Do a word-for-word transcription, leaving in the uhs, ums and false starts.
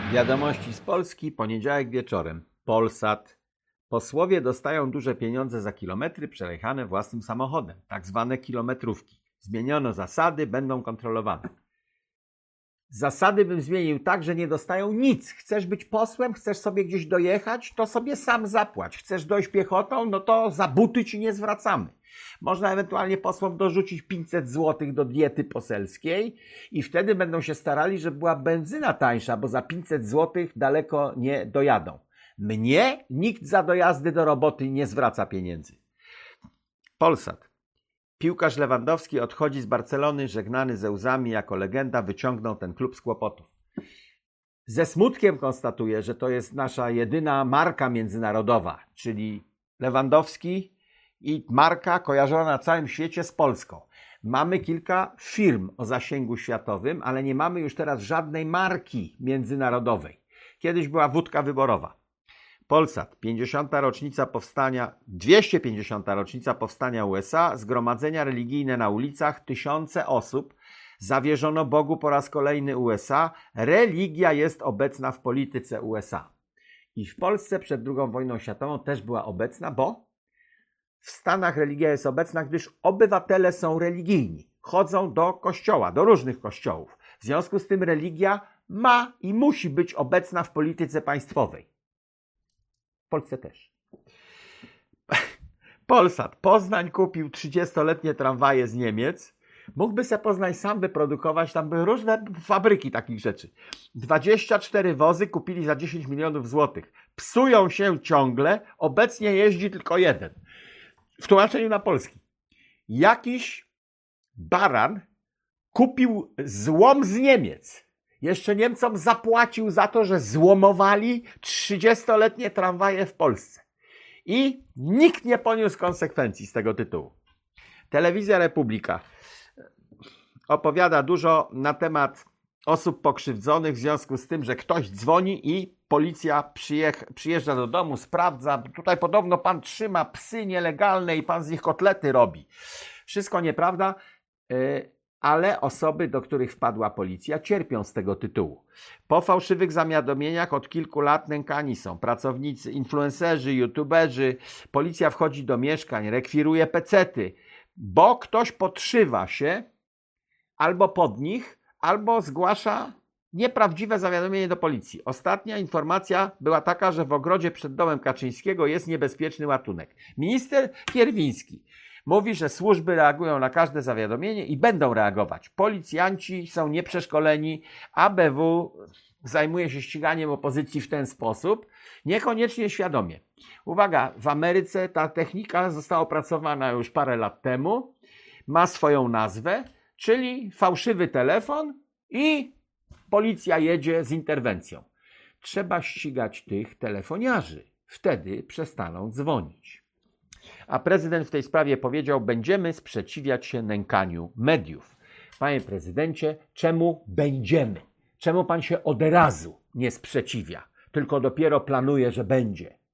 Wiadomości z Polski, poniedziałek wieczorem. Polsat. Posłowie dostają duże pieniądze za kilometry przejechane własnym samochodem, tak zwane kilometrówki. Zmieniono zasady, będą kontrolowane. Zasady bym zmienił tak, że nie dostają nic. Chcesz być posłem, chcesz sobie gdzieś dojechać, to sobie sam zapłać. Chcesz dojść piechotą, no to za buty ci nie zwracamy. Można ewentualnie posłom dorzucić pięćset złotych do diety poselskiej i wtedy będą się starali, żeby była benzyna tańsza, bo za pięćset złotych daleko nie dojadą. Mnie nikt za dojazdy do roboty nie zwraca pieniędzy. Polsat. Piłkarz Lewandowski odchodzi z Barcelony, żegnany ze łzami jako legenda, wyciągnął ten klub z kłopotów. Ze smutkiem konstatuję, że to jest nasza jedyna marka międzynarodowa, czyli Lewandowski i marka kojarzona na całym świecie z Polską. Mamy kilka firm o zasięgu światowym, ale nie mamy już teraz żadnej marki międzynarodowej. Kiedyś była wódka wyborowa. Polsat, pięćdziesiąta rocznica powstania, dwieście pięćdziesiąta rocznica powstania U S A, zgromadzenia religijne na ulicach, tysiące osób, zawierzono Bogu po raz kolejny U S A, religia jest obecna w polityce U S A. I w Polsce przed drugą wojną światową też była obecna, bo w Stanach religia jest obecna, gdyż obywatele są religijni, chodzą do kościoła, do różnych kościołów. W związku z tym religia ma i musi być obecna w polityce państwowej. W Polsce też. Polsat. Poznań kupił trzydziestoletnie tramwaje z Niemiec. Mógłby se Poznań sam wyprodukować, tam były różne fabryki takich rzeczy. dwadzieścia cztery wozy kupili za dziesięć milionów złotych. Psują się ciągle, obecnie jeździ tylko jeden. W tłumaczeniu na polski. Jakiś baran kupił złom z Niemiec. Jeszcze Niemcom zapłacił za to, że złomowali trzydziestoletnie tramwaje w Polsce. I nikt nie poniósł konsekwencji z tego tytułu. Telewizja Republika opowiada dużo na temat osób pokrzywdzonych w związku z tym, że ktoś dzwoni i policja przyjecha, przyjeżdża do domu, sprawdza. Tutaj podobno pan trzyma psy nielegalne i pan z nich kotlety robi. Wszystko nieprawda. Yy, ale osoby, do których wpadła policja, cierpią z tego tytułu. Po fałszywych zawiadomieniach od kilku lat nękani są pracownicy, influencerzy, youtuberzy. Policja wchodzi do mieszkań, rekwiruje pecety, bo ktoś podszywa się albo pod nich, albo zgłasza nieprawdziwe zawiadomienie do policji. Ostatnia informacja była taka, że w ogrodzie przed domem Kaczyńskiego jest niebezpieczny ładunek. Minister Kierwiński mówi, że służby reagują na każde zawiadomienie i będą reagować. Policjanci są nieprzeszkoleni, A B W zajmuje się ściganiem opozycji w ten sposób, niekoniecznie świadomie. Uwaga, w Ameryce ta technika została opracowana już parę lat temu, ma swoją nazwę, czyli fałszywy telefon i policja jedzie z interwencją. Trzeba ścigać tych telefoniarzy, wtedy przestaną dzwonić. A prezydent w tej sprawie powiedział, będziemy sprzeciwiać się nękaniu mediów. Panie prezydencie, czemu będziemy? Czemu pan się od razu nie sprzeciwia, tylko dopiero planuje, że będzie?